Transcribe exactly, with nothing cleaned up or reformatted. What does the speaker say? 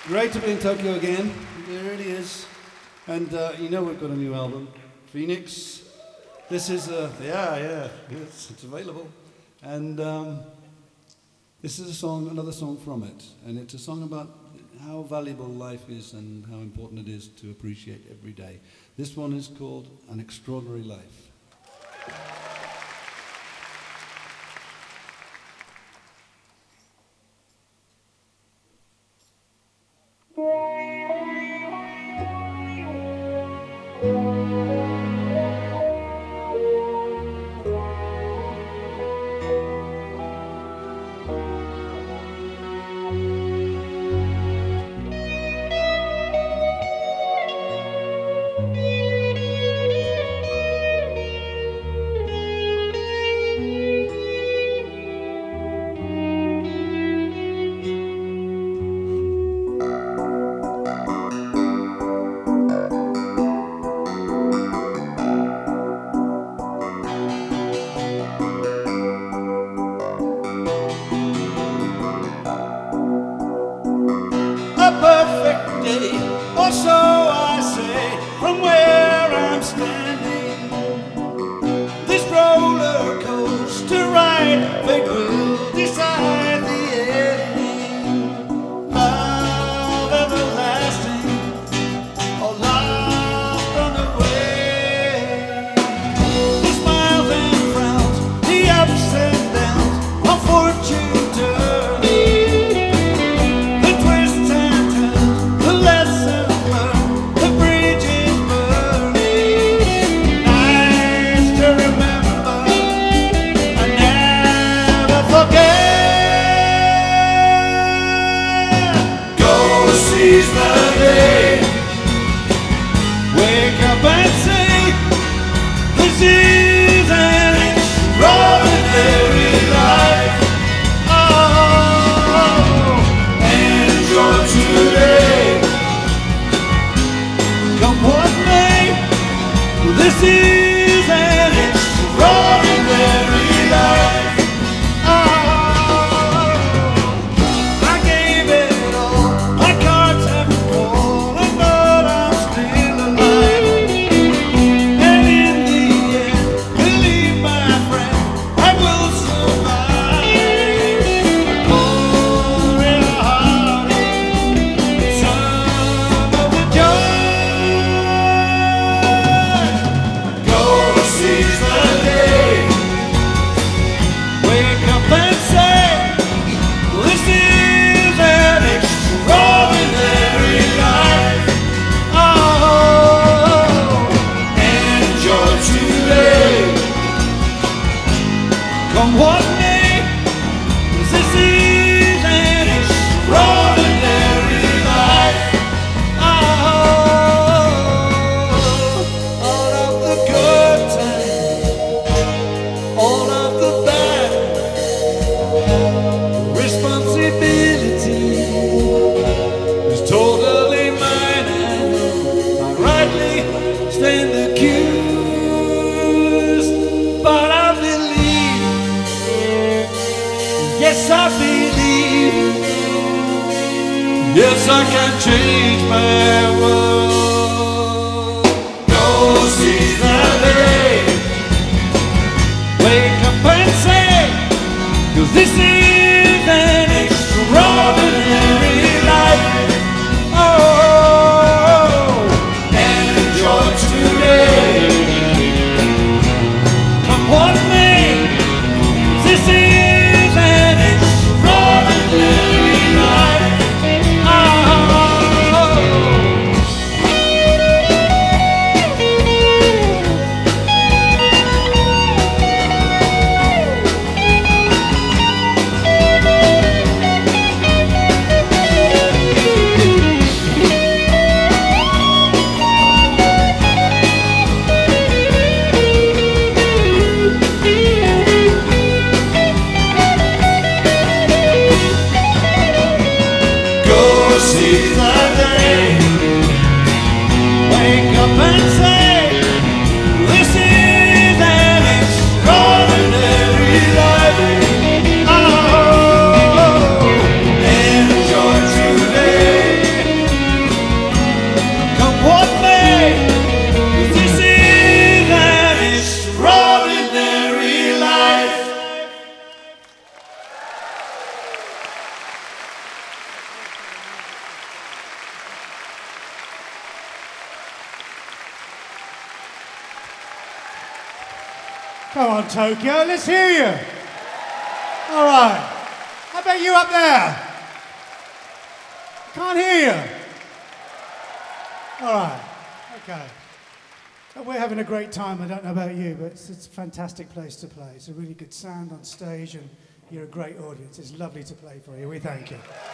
Great to be in Tokyo again. It really is. And uh, you know we've got a new album, Phoenix. This is a, yeah, yeah, yes, it's available. And um, this is a song, another song from it. And it's a song about how valuable life is and how important it is to appreciate every day. This one is called An Extraordinary Life. Or so I say from where I'm standing. This roller coaster ride, fate will decide the ending. Love everlasting, or lost on the way. The smiles and frowns, the ups and downs of fortune turning. The twists and turns, the lessons learned, the bridges burning. Nights to remember, I never forget. Go seize the day. Wake up and say, this is an extraordinary life. Oh, enjoy today. Come what may, this is an extraordinary life. Oh, I gave it all, my cards have fallen, but I'm still alive. And in the end, believe my friend, I will survive. A core and a heartache, some of the joy. Go seize the day. Wake up and say, this is an extraordinary life. Oh, enjoy today. Come what may, this is an extraordinary life. Oh, all of the good times, all of the bad, responsibility is totally mine. I know I rightly stand accused, but I believe, yes I believe, yes I can change my world. Go seize the day. Wake up and say, 'cause this is an extraordinary life. Oh, enjoy today. Come what may, this is an extraordinary life. Oh, go seize the day. Wake up and say, this is an extraordinary life. Oh, enjoy today. Come on, Tokyo, let's hear you. All right. How about you up there? Can't hear you. All right. Okay. We're having a great time. I don't know about you, but it's, it's a fantastic place to play. It's a really good sound on stage, and you're a great audience. It's lovely to play for you. We thank you.